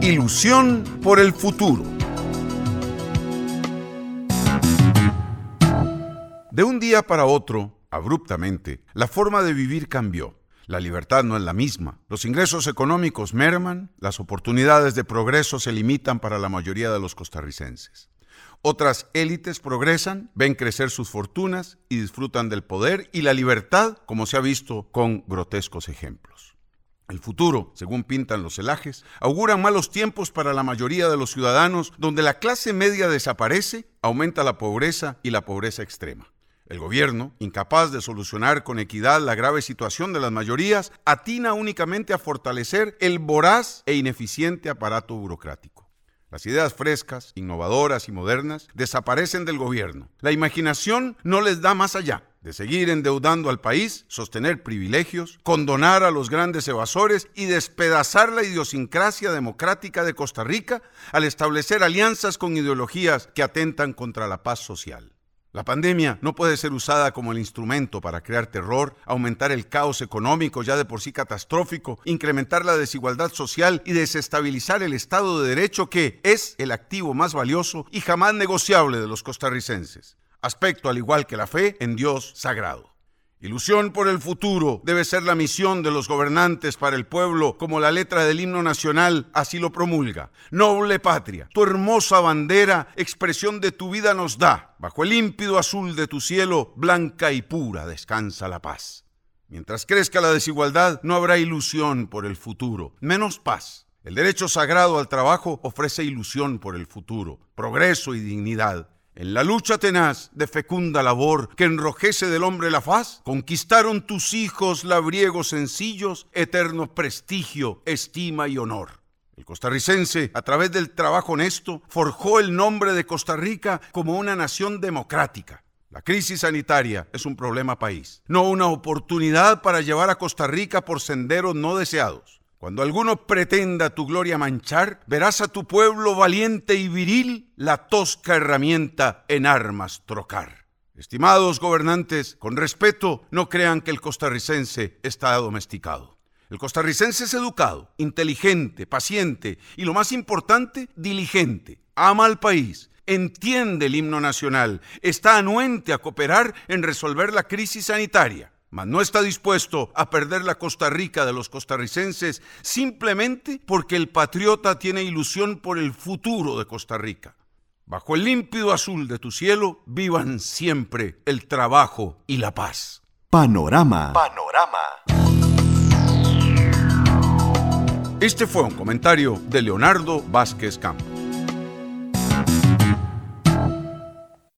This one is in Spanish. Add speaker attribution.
Speaker 1: Ilusión por el futuro. De un día para otro, abruptamente, la forma de vivir cambió. La libertad no es la misma. Los ingresos económicos merman, las oportunidades de progreso se limitan para la mayoría de los costarricenses. Otras élites progresan, ven crecer sus fortunas y disfrutan del poder y la libertad, como se ha visto con grotescos ejemplos. El futuro, según pintan los celajes, augura malos tiempos para la mayoría de los ciudadanos, donde la clase media desaparece, aumenta la pobreza y la pobreza extrema. El gobierno, incapaz de solucionar con equidad la grave situación de las mayorías, atina únicamente a fortalecer el voraz e ineficiente aparato burocrático. Las ideas frescas, innovadoras y modernas desaparecen del gobierno. La imaginación no les da más allá de seguir endeudando al país, sostener privilegios, condonar a los grandes evasores y despedazar la idiosincrasia democrática de Costa Rica al establecer alianzas con ideologías que atentan contra la paz social. La pandemia no puede ser usada como el instrumento para crear terror, aumentar el caos económico ya de por sí catastrófico, incrementar la desigualdad social y desestabilizar el Estado de Derecho que es el activo más valioso y jamás negociable de los costarricenses. Aspecto al igual que la fe en Dios sagrado. Ilusión por el futuro debe ser la misión de los gobernantes para el pueblo, como la letra del himno nacional así lo promulga. Noble patria, tu hermosa bandera, expresión de tu vida nos da. Bajo el límpido azul de tu cielo, blanca y pura descansa la paz. Mientras crezca la desigualdad, no habrá ilusión por el futuro, menos paz. El derecho sagrado al trabajo ofrece ilusión por el futuro, progreso y dignidad. En la lucha tenaz de fecunda labor que enrojece del hombre la faz, conquistaron tus hijos labriegos sencillos, eterno prestigio, estima y honor. El costarricense, a través del trabajo honesto, forjó el nombre de Costa Rica como una nación democrática. La crisis sanitaria es un problema país, no una oportunidad para llevar a Costa Rica por senderos no deseados. Cuando alguno pretenda tu gloria manchar, verás a tu pueblo valiente y viril la tosca herramienta en armas trocar. Estimados gobernantes, con respeto, no crean que el costarricense está domesticado. El costarricense es educado, inteligente, paciente y, lo más importante, diligente. Ama al país, entiende el himno nacional, está anuente a cooperar en resolver la crisis sanitaria. Mas no está dispuesto a perder la Costa Rica de los costarricenses simplemente porque el patriota tiene ilusión por el futuro de Costa Rica. Bajo el límpido azul de tu cielo, vivan siempre el trabajo y la paz.
Speaker 2: Panorama.
Speaker 1: Este fue un comentario de Leonardo Vázquez Campos.